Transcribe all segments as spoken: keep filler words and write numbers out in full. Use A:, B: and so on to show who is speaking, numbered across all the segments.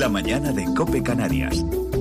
A: La mañana de COPE Canarias.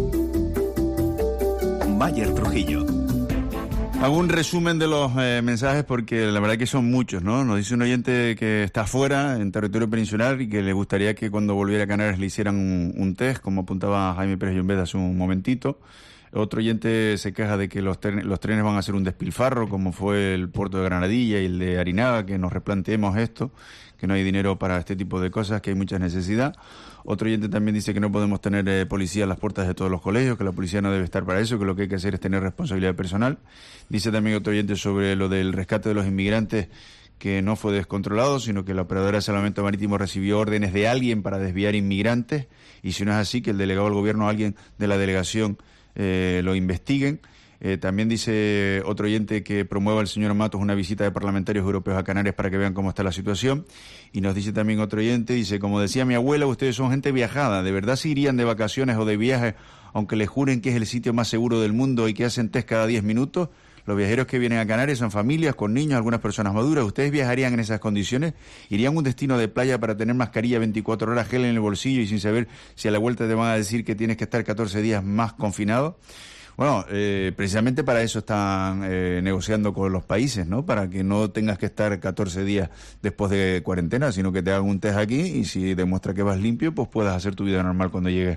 A: Mayer Trujillo.
B: Hago un resumen de los eh, mensajes porque la verdad que son muchos, ¿no? Nos dice un oyente que está fuera, en territorio peninsular, y que le gustaría que cuando volviera a Canarias le hicieran un, un test, como apuntaba Jaime Pérez Llombeda hace un momentito. Otro oyente se queja de que los, tren, los trenes van a ser un despilfarro, como fue el puerto de Granadilla y el de Arinaga, que nos replanteemos esto, que no hay dinero para este tipo de cosas, que hay mucha necesidad. Otro oyente también dice que no podemos tener eh, policía a las puertas de todos los colegios, que la policía no debe estar para eso, que lo que hay que hacer es tener responsabilidad personal. Dice también otro oyente sobre lo del rescate de los inmigrantes, que no fue descontrolado, sino que la operadora de salvamento marítimo recibió órdenes de alguien para desviar inmigrantes, y si no es así, que el delegado del gobierno o alguien de la delegación eh, lo investiguen. Eh, también dice otro oyente que promueva el señor Matos una visita de parlamentarios europeos a Canarias para que vean cómo está la situación. Y nos dice también otro oyente, dice, como decía mi abuela, ustedes son gente viajada, ¿de verdad se irían de vacaciones o de viaje aunque les juren que es el sitio más seguro del mundo y que hacen test cada diez minutos? Los viajeros que vienen a Canarias son familias con niños, algunas personas maduras. ¿Ustedes viajarían en esas condiciones? ¿Irían a un destino de playa para tener mascarilla veinticuatro horas, gel en el bolsillo y sin saber si a la vuelta te van a decir que tienes que estar catorce días más confinado? Bueno, eh, precisamente para eso están eh, negociando con los países, ¿no? Para que no tengas que estar catorce días después de cuarentena, sino que te hagan un test aquí y si demuestra que vas limpio, pues puedas hacer tu vida normal cuando llegues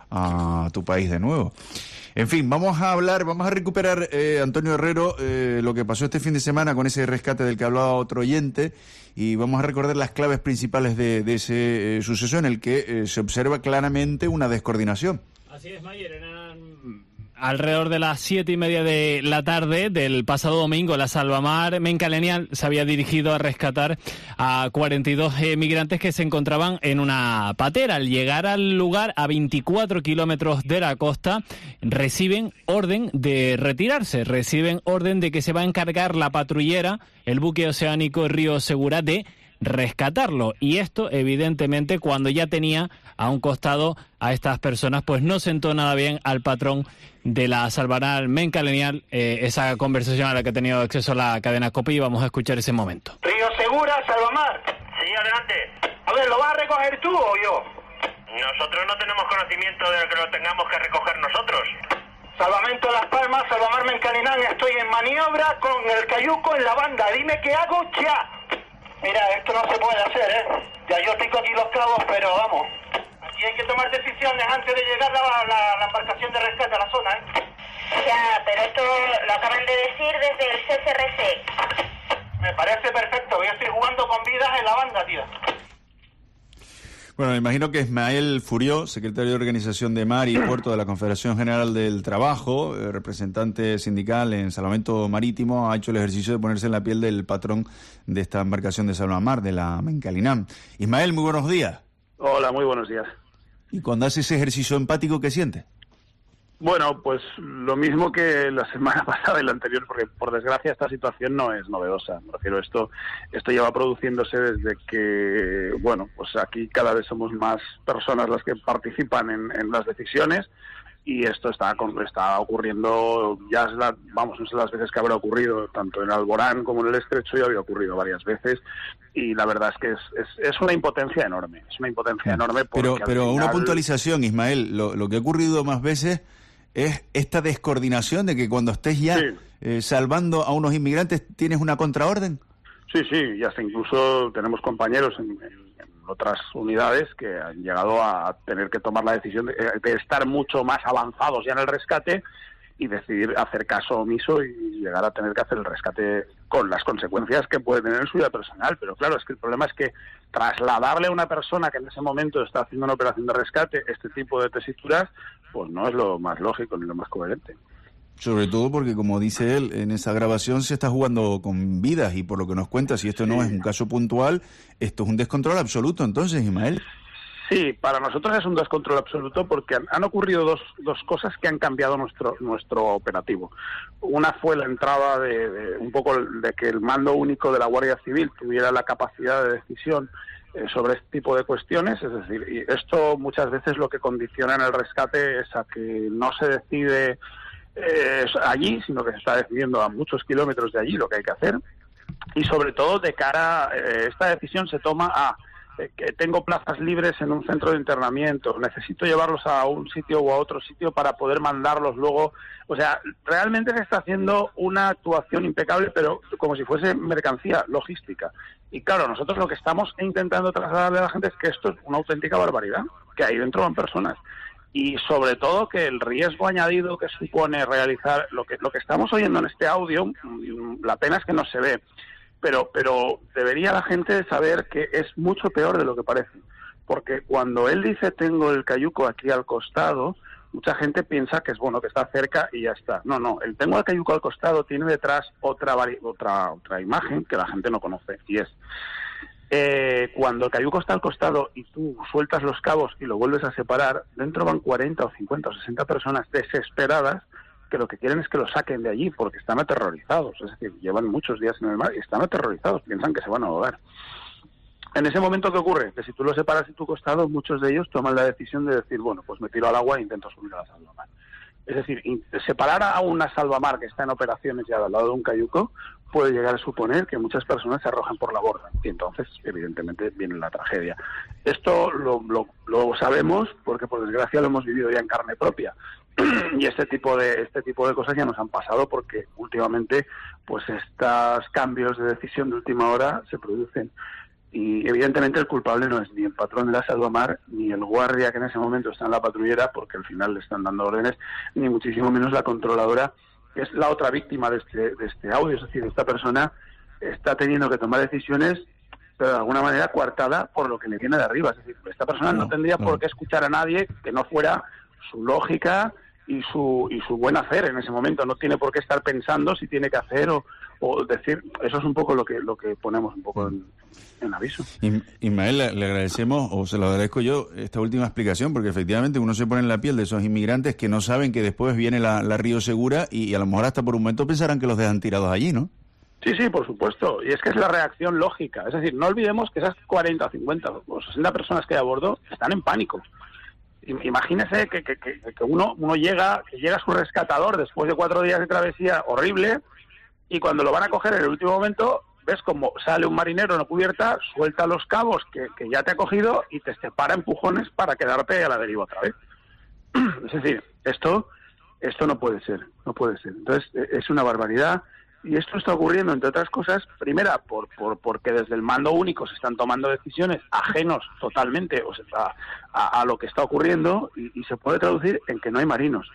B: a tu país de nuevo. En fin, vamos a hablar, vamos a recuperar, eh, Antonio Herrero, eh, lo que pasó este fin de semana con ese rescate del que hablaba otro oyente, y vamos a recordar las claves principales de, de ese eh, suceso en el que eh, se observa claramente una descoordinación.
C: Así es, Mayer, eran alrededor de las siete y media de la tarde del pasado domingo. La Salvamar Mencalenian se había dirigido a rescatar a cuarenta y dos eh, migrantes que se encontraban en una patera. Al llegar al lugar, a veinticuatro kilómetros de la costa, reciben orden de retirarse, reciben orden de que se va a encargar la patrullera, el buque oceánico Río Segura, de rescatarlo. Y esto, evidentemente, cuando ya tenía a un costado a estas personas, pues no sentó nada bien al patrón de la Salvamar Mencalenian, eh, esa conversación a la que ha tenido acceso la cadena COPE, y vamos a escuchar ese momento.
D: Río Segura, Salvamar.
E: Sí, adelante.
D: A ver, ¿lo vas a recoger tú o yo?
E: Nosotros no tenemos conocimiento de que lo tengamos que recoger nosotros.
D: Salvamento Las Palmas, Salvamar Mencalenian, estoy en maniobra con el cayuco en la banda. Dime qué hago ya. Mira, esto no se puede hacer, ¿eh? Ya yo tengo aquí los cabos, pero vamos. Aquí hay que tomar decisiones antes de llegar la, la, la embarcación de rescate a la zona, ¿eh?
F: Ya, pero esto lo acaban de decir desde el C C R C.
D: Me parece perfecto, yo estoy jugando con vidas en la banda, tío.
B: Bueno, me imagino que Ismael Furió, secretario de Organización de Mar y Puerto de la Confederación General del Trabajo, eh, representante sindical en salvamento marítimo, ha hecho el ejercicio de ponerse en la piel del patrón de esta embarcación de Salvamar, de la Mencalenian. Ismael, muy buenos días.
G: Hola, muy buenos días.
B: ¿Y cuando hace ese ejercicio empático, qué siente?
G: Bueno, pues lo mismo que la semana pasada y la anterior, porque por desgracia esta situación no es novedosa. Me refiero, esto esto lleva produciéndose desde que, bueno, pues aquí cada vez somos más personas las que participan en, en las decisiones, y esto está está ocurriendo, ya es la, vamos, no sé las veces que habrá ocurrido, tanto en Alborán como en el Estrecho, ya había ocurrido varias veces, y la verdad es que es, es, es una impotencia enorme, es una impotencia enorme.
B: Pero, pero
G: final...
B: una puntualización, Ismael, lo, lo que ha ocurrido más veces es esta descoordinación de que cuando estés ya sí. eh, salvando a unos inmigrantes tienes una contraorden.
G: Sí, sí, y hasta incluso tenemos compañeros en, en, en otras unidades que han llegado a tener que tomar la decisión de, de estar mucho más avanzados ya en el rescate y decidir hacer caso omiso y llegar a tener que hacer el rescate con las consecuencias que puede tener en su vida personal. Pero claro, es que el problema es que trasladarle a una persona que en ese momento está haciendo una operación de rescate este tipo de tesituras, pues no es lo más lógico ni lo más coherente.
B: Sobre todo porque, como dice él, en esa grabación se está jugando con vidas, y por lo que nos cuenta, si esto sí. no es un caso puntual, esto es un descontrol absoluto, entonces, Ismael.
G: Sí, para nosotros es un descontrol absoluto porque han, han ocurrido dos, dos cosas que han cambiado nuestro nuestro operativo. Una fue la entrada de, de un poco de que el mando único de la Guardia Civil tuviera la capacidad de decisión eh, sobre este tipo de cuestiones, es decir, y esto muchas veces lo que condiciona en el rescate es a que no se decide eh, allí, sino que se está decidiendo a muchos kilómetros de allí lo que hay que hacer, y sobre todo de cara, eh, esta decisión se toma a eh, que tengo plazas libres en un centro de internamiento, necesito llevarlos a un sitio o a otro sitio para poder mandarlos luego. O sea, realmente se está haciendo una actuación impecable, pero como si fuese mercancía logística. Y claro, nosotros lo que estamos intentando trasladarle a la gente es que esto es una auténtica barbaridad, que ahí dentro van personas. Y sobre todo que el riesgo añadido que supone realizar lo que lo que estamos oyendo en este audio, la pena es que no se ve, pero pero debería la gente saber que es mucho peor de lo que parece, porque cuando él dice tengo el cayuco aquí al costado, mucha gente piensa que es bueno, que está cerca y ya está. No, no, el tengo el cayuco al costado tiene detrás otra otra otra imagen que la gente no conoce, y es Eh, cuando el cayuco está al costado y tú sueltas los cabos y lo vuelves a separar, dentro van cuarenta o cincuenta o sesenta personas desesperadas que lo que quieren es que lo saquen de allí porque están aterrorizados, es decir, llevan muchos días en el mar y están aterrorizados, piensan que se van a ahogar. En ese momento, ¿qué ocurre? Que si tú lo separas de tu costado, muchos de ellos toman la decisión de decir, bueno, pues me tiro al agua e intento subir a la salvamar. Es decir, separar a una salvamar que está en operaciones ya al lado de un cayuco puede llegar a suponer que muchas personas se arrojan por la borda y entonces, evidentemente, viene la tragedia. Esto lo, lo, lo sabemos porque, por desgracia, lo hemos vivido ya en carne propia. Y este tipo de este tipo de cosas ya nos han pasado porque últimamente, pues estos cambios de decisión de última hora se producen. Y evidentemente el culpable no es ni el patrón de la salvamar, ni el guardia que en ese momento está en la patrullera, porque al final le están dando órdenes, ni muchísimo menos la controladora, que es la otra víctima de este, de este audio. Es decir, esta persona está teniendo que tomar decisiones, pero de alguna manera coartada por lo que le viene de arriba. Es decir, esta persona no, no tendría no. por qué escuchar a nadie que no fuera su lógica y su y su buen hacer en ese momento. No tiene por qué estar pensando si tiene que hacer o, o decir. Eso es un poco lo que lo que ponemos un poco en, en aviso.
B: Ismael, le, le agradecemos, o se lo agradezco yo, esta última explicación, porque efectivamente uno se pone en la piel de esos inmigrantes que no saben que después viene la, la Río Segura y, y a lo mejor hasta por un momento pensarán que los dejan tirados allí, ¿no?
G: Sí, sí, por supuesto. Y es que es la reacción lógica. Es decir, no olvidemos que esas cuarenta, cincuenta o sesenta personas que hay a bordo están en pánico. Imagínese que, que, que, que uno uno llega que llega su rescatador después de cuatro días de travesía horrible y cuando lo van a coger en el último momento ves como sale un marinero en la cubierta, suelta los cabos que, que ya te ha cogido y te separa empujones para quedarte a la deriva otra vez. Es decir, esto esto no puede ser, no puede ser. Entonces es una barbaridad. Y esto está ocurriendo, entre otras cosas, primera, por, por porque desde el mando único se están tomando decisiones ajenos totalmente o sea, a, a, a lo que está ocurriendo y, y se puede traducir en que no hay marinos.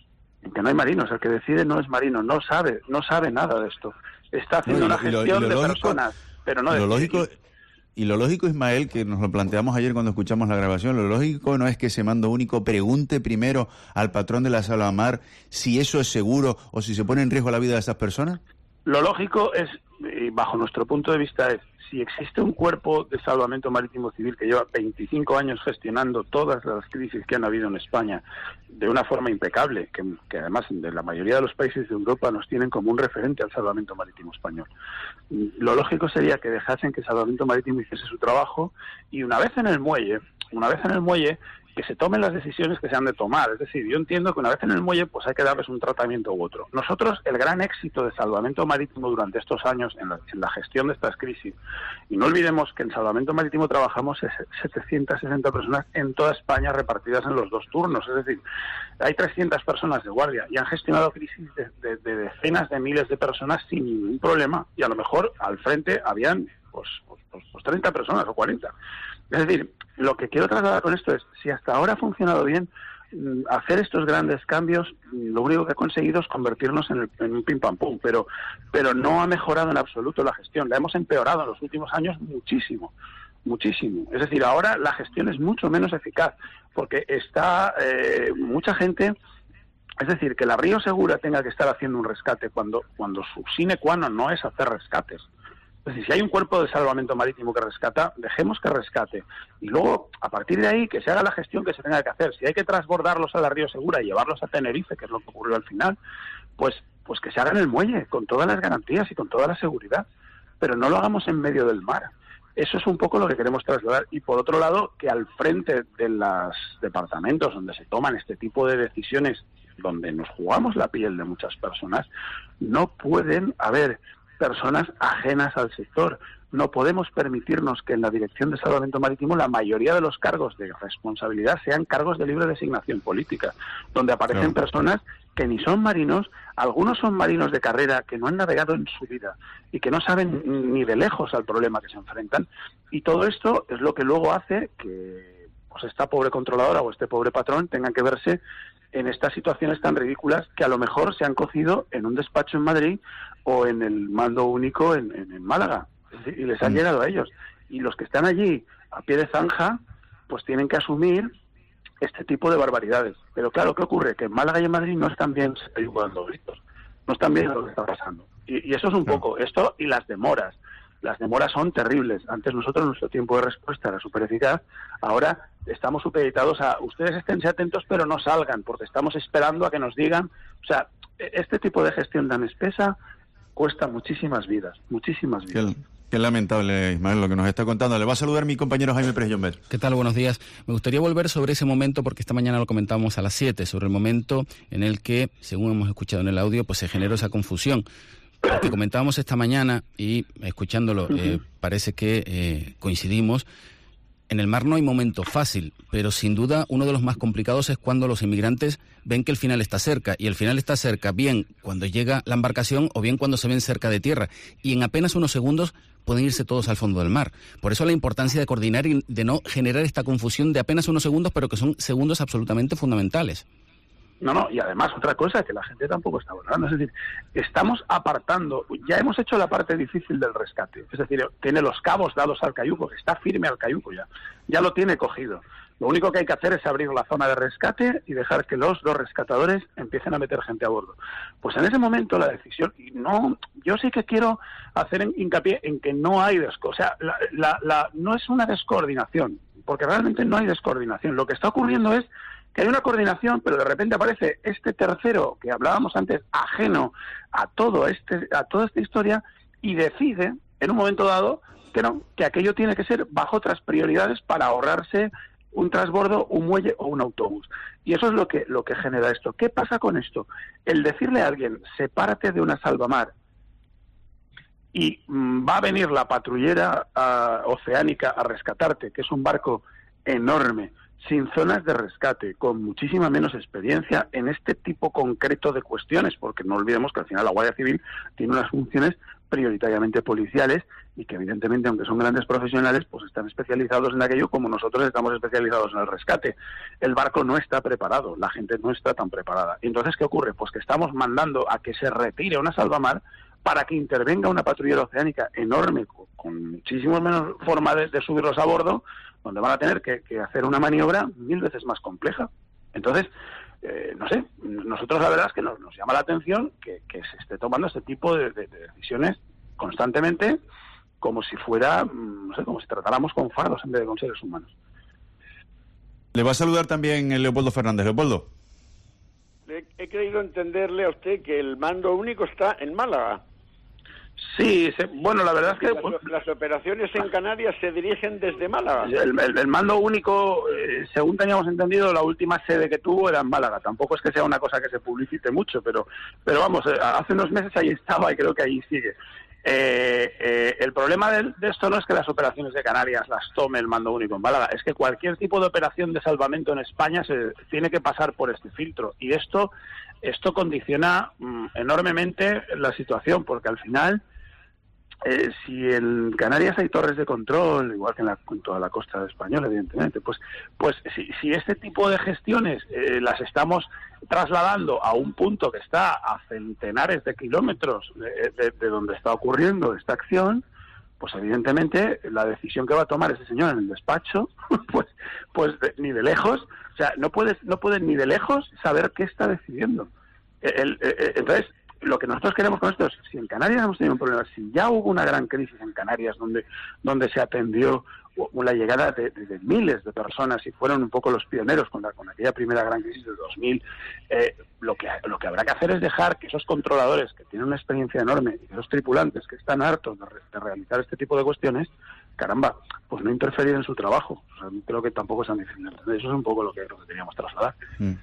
G: En que no hay marinos. El que decide no es marino, no sabe no sabe nada de esto. Está haciendo
B: no,
G: una
B: y lo,
G: gestión
B: y lo
G: de
B: lógico,
G: personas, pero no
B: y
G: de...
B: Lo lógico, y lo lógico, Ismael, que nos lo planteamos ayer cuando escuchamos la grabación, lo lógico no es que ese mando único pregunte primero al patrón de la salvamar si eso es seguro o si se pone en riesgo la vida de esas personas.
G: Lo lógico es, bajo nuestro punto de vista, es si existe un cuerpo de salvamento marítimo civil que lleva veinticinco años gestionando todas las crisis que han habido en España de una forma impecable, que, que además de la mayoría de los países de Europa nos tienen como un referente al salvamento marítimo español. Lo lógico sería que dejasen que el salvamento marítimo hiciese su trabajo y una vez en el muelle, una vez en el muelle, que se tomen las decisiones que se han de tomar. Es decir, yo entiendo que una vez en el muelle pues hay que darles un tratamiento u otro. Nosotros, el gran éxito de salvamento marítimo durante estos años en la, en la gestión de estas crisis, y no olvidemos que en salvamento marítimo trabajamos setecientas sesenta personas en toda España repartidas en los dos turnos. Es decir, hay trescientas personas de guardia y han gestionado crisis de, de, de decenas de miles de personas sin ningún problema. Y a lo mejor al frente habían pues, pues, pues treinta personas o cuarenta. Es decir, lo que quiero trasladar con esto es, si hasta ahora ha funcionado bien, hacer estos grandes cambios, lo único que ha conseguido es convertirnos en, el, en un pim pam pum, pero, pero no ha mejorado en absoluto la gestión, la hemos empeorado en los últimos años muchísimo, muchísimo. Es decir, ahora la gestión es mucho menos eficaz, porque está eh, mucha gente... Es decir, que la Río Segura tenga que estar haciendo un rescate cuando, cuando su sine qua non no es hacer rescates. Es decir, si hay un cuerpo de salvamento marítimo que rescata, dejemos que rescate. Y luego, a partir de ahí, que se haga la gestión que se tenga que hacer. Si hay que transbordarlos a la Río Segura y llevarlos a Tenerife, que es lo que ocurrió al final, pues, pues que se haga en el muelle, con todas las garantías y con toda la seguridad. Pero no lo hagamos en medio del mar. Eso es un poco lo que queremos trasladar. Y por otro lado, que al frente de los departamentos donde se toman este tipo de decisiones, donde nos jugamos la piel de muchas personas, no pueden haber personas ajenas al sector. No podemos permitirnos que en la Dirección de Salvamento Marítimo la mayoría de los cargos de responsabilidad sean cargos de libre designación política, donde aparecen claro. personas que ni son marinos, algunos son marinos de carrera que no han navegado en su vida y que no saben ni de lejos al problema que se enfrentan. Y todo esto es lo que luego hace que pues, esta pobre controladora o este pobre patrón tengan que verse en estas situaciones tan ridículas que a lo mejor se han cocido en un despacho en Madrid o en el mando único en, en, en Málaga. Y les han llegado a ellos. Y los que están allí a pie de zanja, pues tienen que asumir este tipo de barbaridades. Pero claro, ¿qué ocurre? Que en Málaga y en Madrid no están bien dando gritos. No están bien lo que está pasando. Y, y eso es un poco esto y las demoras. Las demoras son terribles. Antes nosotros, nuestro tiempo de respuesta era súper eficaz. Ahora estamos supeditados a ustedes esténse atentos, pero no salgan, porque estamos esperando a que nos digan. O sea, este tipo de gestión tan espesa cuesta muchísimas vidas, muchísimas vidas.
B: Qué, qué lamentable, Ismael, lo que nos está contando. Le va a saludar mi compañero Jaime Pérez Llombert.
H: ¿Qué tal? Buenos días. Me gustaría volver sobre ese momento, porque esta mañana lo comentamos a las siete, sobre el momento en el que, según hemos escuchado en el audio, pues se generó esa confusión. Lo que comentábamos esta mañana, y escuchándolo, uh-huh. eh, parece que eh, coincidimos. En el mar no hay momento fácil, pero sin duda uno de los más complicados es cuando los inmigrantes ven que el final está cerca, y el final está cerca bien cuando llega la embarcación o bien cuando se ven cerca de tierra, y en apenas unos segundos pueden irse todos al fondo del mar. Por eso la importancia de coordinar y de no generar esta confusión de apenas unos segundos, pero que son segundos absolutamente fundamentales.
G: No, no, y además otra cosa que la gente tampoco está valorando, es decir, estamos apartando, ya hemos hecho la parte difícil del rescate, es decir, tiene los cabos dados al cayuco, está firme al cayuco ya, ya lo tiene cogido. Lo único que hay que hacer es abrir la zona de rescate y dejar que los dos rescatadores empiecen a meter gente a bordo. Pues en ese momento la decisión, y no, yo sí que quiero hacer hincapié en que no hay desco, o sea, la, la, la, no es una descoordinación, porque realmente no hay descoordinación. Lo que está ocurriendo es que hay una coordinación, pero de repente aparece este tercero que hablábamos antes, ajeno a todo este, a toda esta historia, y decide, en un momento dado, que no, que aquello tiene que ser bajo otras prioridades para ahorrarse un transbordo, un muelle o un autobús. Y eso es lo que, lo que genera esto. ¿Qué pasa con esto? El decirle a alguien, sepárate de una salvamar, y mmm, va a venir la patrullera uh, oceánica a rescatarte, que es un barco enorme, sin zonas de rescate, con muchísima menos experiencia en este tipo concreto de cuestiones, porque no olvidemos que al final la Guardia Civil tiene unas funciones prioritariamente policiales y que evidentemente, aunque son grandes profesionales, pues están especializados en aquello como nosotros estamos especializados en el rescate. El barco no está preparado, la gente no está tan preparada. Entonces, ¿qué ocurre? Pues que estamos mandando a que se retire una salvamar para que intervenga una patrullera oceánica enorme, con muchísimo menos forma de, de subirlos a bordo, donde van a tener que, que hacer una maniobra mil veces más compleja. Entonces, eh, no sé, nosotros la verdad es que nos, nos llama la atención que, que se esté tomando este tipo de, de, de decisiones constantemente, como si fuera, no sé, como si tratáramos con fardos en vez de con seres humanos.
B: Le va a saludar también el Leopoldo Fernández. Leopoldo.
I: He, he creído entenderle a usted que el mando único está en Málaga.
G: Sí, se, bueno, la verdad es que...
I: Las, las operaciones en Canarias se dirigen desde Málaga.
G: El, el, el mando único, eh, según teníamos entendido, la última sede que tuvo era en Málaga. Tampoco es que sea una cosa que se publicite mucho, pero pero vamos, eh, hace unos meses ahí estaba y creo que ahí sigue. Eh, eh, el problema de, de esto no es que las operaciones de Canarias las tome el mando único en Málaga, es que cualquier tipo de operación de salvamento en España se tiene que pasar por este filtro. Y esto... Esto condiciona mmm, enormemente la situación, porque al final, eh, si en Canarias hay torres de control, igual que en, la, en toda la costa española, evidentemente, pues pues si, si este tipo de gestiones eh, las estamos trasladando a un punto que está a centenares de kilómetros de, de, de donde está ocurriendo esta acción, pues evidentemente la decisión que va a tomar ese señor en el despacho, pues pues de, ni de lejos, o sea, no puedes no puedes ni de lejos saber qué está decidiendo. El, el, el, entonces, lo que nosotros queremos con esto es, si en Canarias hemos tenido un problema, si ya hubo una gran crisis en Canarias donde donde se atendió la llegada de, de, de miles de personas y fueron un poco los pioneros con, la, con aquella primera gran crisis de dos mil, eh, lo que lo que habrá que hacer es dejar que esos controladores que tienen una experiencia enorme y esos tripulantes que están hartos de, re, de realizar este tipo de cuestiones, caramba, pues no interferir en su trabajo. O sea, creo que tampoco es tan difícil. Eso es un poco lo que, lo que queríamos trasladar.
B: Mm.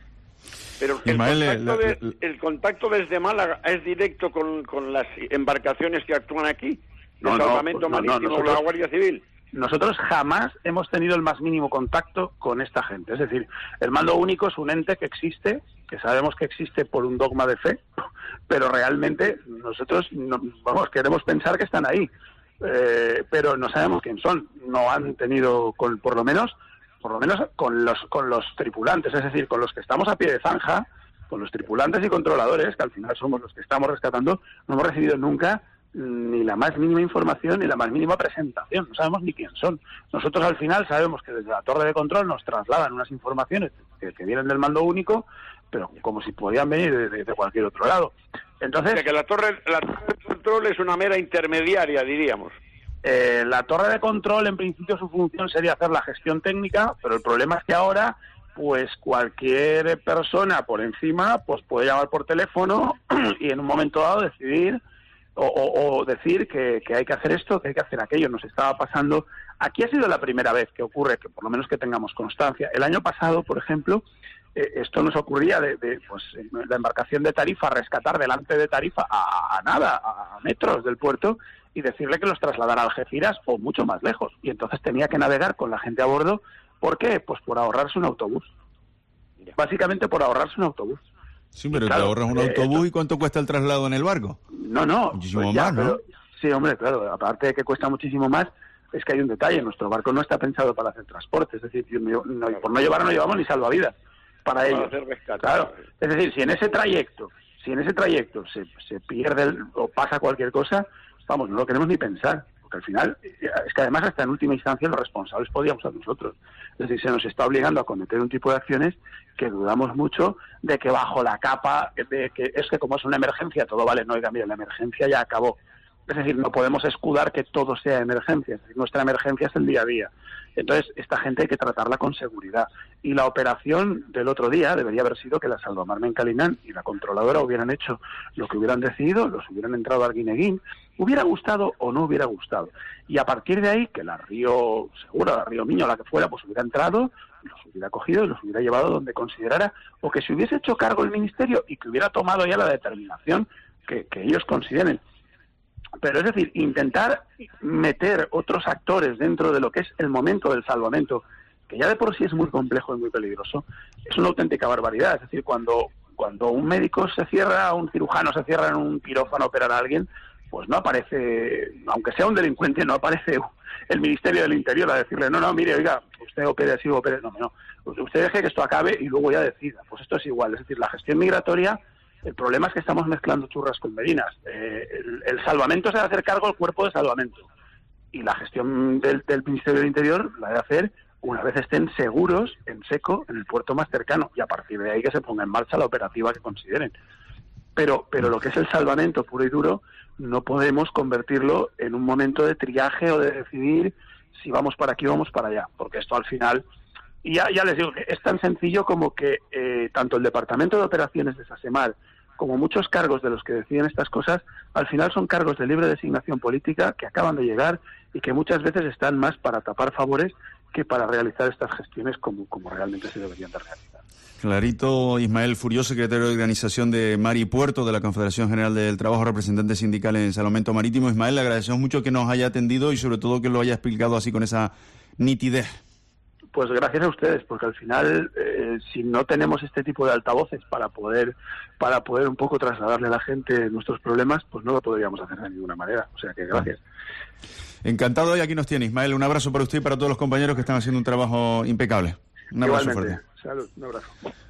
I: Pero el,
B: Ismael,
I: contacto
B: le-
I: de-
B: le-
I: el contacto desde Málaga es directo con, con las embarcaciones que actúan aquí,
G: No,
I: el
G: no,
I: Salvamento
G: pues no, no,
I: Marítimo,
G: nosotros-
I: la Guardia Civil.
G: Nosotros jamás hemos tenido el más mínimo contacto con esta gente. Es decir, el mando único es un ente que existe, que sabemos que existe por un dogma de fe, pero realmente nosotros, no, vamos, queremos pensar que están ahí, eh, pero no sabemos quién son. No han tenido, con, por lo menos, por lo menos con los con los tripulantes, es decir, con los que estamos a pie de zanja, con los tripulantes y controladores, que al final somos los que estamos rescatando, no hemos recibido nunca ni la más mínima información ni la más mínima presentación, no sabemos ni quién son. Nosotros al final sabemos que desde la torre de control nos trasladan unas informaciones que, que vienen del mando único, pero como si podían venir de, de- de cualquier otro lado. Entonces,
I: O sea que la torre, la torre de control es una mera intermediaria, diríamos.
G: Eh, la torre de control, en principio, su función sería hacer la gestión técnica, pero el problema es que ahora, pues cualquier persona por encima, pues puede llamar por teléfono y en un momento dado decidir o, o- o decir que, que hay que hacer esto, que hay que hacer aquello. Nos estaba pasando. Aquí ha sido la primera vez que ocurre, que por lo menos que tengamos constancia. El año pasado, por ejemplo, eh, esto nos ocurría de, de, pues, la embarcación de Tarifa, rescatar delante de Tarifa a, a nada, a metros del puerto, y decirle que los trasladara a Algeciras o mucho más lejos. Y entonces tenía que navegar con la gente a bordo. ¿Por qué? Pues por ahorrarse un autobús. Básicamente por ahorrarse un autobús.
B: Sí, pero
G: Claro,
B: te ahorras un
G: eh,
B: autobús
G: esto-
B: ¿y cuánto cuesta el traslado en el barco?
G: No, no.
B: Muchísimo
G: pues ya,
B: más, ¿no?
G: pero- sí, hombre, claro. Aparte de que cuesta muchísimo más, es que hay un detalle. Nuestro barco no está pensado para hacer transporte. Es decir, no- no- por no llevar no llevamos ni salvavidas para
I: Para
G: ellos.
I: hacer rescate.
G: Claro. Es decir, si en ese trayecto, si en ese trayecto se, se pierde el- o pasa cualquier cosa, vamos, no lo queremos ni pensar. Porque al final, es que además hasta en última instancia los responsables podíamos ser nosotros. Es decir, se nos está obligando a cometer un tipo de acciones que dudamos mucho de que bajo la capa, de que es que como es una emergencia todo vale. No, oiga, mira, la emergencia ya acabó. Es decir, no podemos escudar que todo sea emergencia. Es decir, nuestra emergencia es el día a día. Entonces, esta gente hay que tratarla con seguridad. Y la operación del otro día debería haber sido que la Salvamar Mencalinán y la controladora hubieran hecho lo que hubieran decidido, los hubieran entrado al Guineguín, hubiera gustado o no hubiera gustado. Y a partir de ahí, que la Río Segura, la Río Miño, la que fuera, pues hubiera entrado, los hubiera cogido y los hubiera llevado donde considerara, o que se hubiese hecho cargo el Ministerio y que hubiera tomado ya la determinación que, que ellos consideren. Pero es decir, intentar meter otros actores dentro de lo que es el momento del salvamento, que ya de por sí es muy complejo y muy peligroso, es una auténtica barbaridad. Es decir, cuando, cuando un médico se cierra, un cirujano se cierra en un quirófano a operar a alguien, pues no aparece, aunque sea un delincuente, no aparece el Ministerio del Interior a decirle, no, no, mire, oiga, usted opere así o opere, no, no, usted deje que esto acabe y luego ya decida. Pues esto es igual, es decir, la gestión migratoria. El problema es que estamos mezclando churras con merinas. Eh, el, el salvamento se debe hacer cargo el cuerpo de salvamento. Y la gestión del, del Ministerio del Interior la debe hacer una vez estén seguros, en seco, en el puerto más cercano. Y a partir de ahí que se ponga en marcha la operativa que consideren. Pero, pero lo que es el salvamento puro y duro, no podemos convertirlo en un momento de triaje o de decidir si vamos para aquí o vamos para allá. Porque esto al final... Y ya, ya les digo que es tan sencillo como que eh, tanto el Departamento de Operaciones de SASEMAR como muchos cargos de los que deciden estas cosas, al final son cargos de libre designación política que acaban de llegar y que muchas veces están más para tapar favores que para realizar estas gestiones como, como realmente se deberían de realizar.
B: Clarito. Ismael Furió, secretario de Organización de Mar y Puerto de la Confederación General del Trabajo, representante sindical en Salvamento Marítimo. Ismael, le agradecemos mucho que nos haya atendido y sobre todo que lo haya explicado así con esa nitidez.
G: Pues gracias a ustedes, porque al final, eh, si no tenemos este tipo de altavoces para poder para poder un poco trasladarle a la gente nuestros problemas, pues no lo podríamos hacer de ninguna manera. O sea que gracias.
B: Encantado, y aquí nos tiene, Ismael. Un abrazo para usted y para todos los compañeros que están haciendo un trabajo impecable. Un abrazo
G: Igualmente.
B: fuerte.
G: Salud, un abrazo.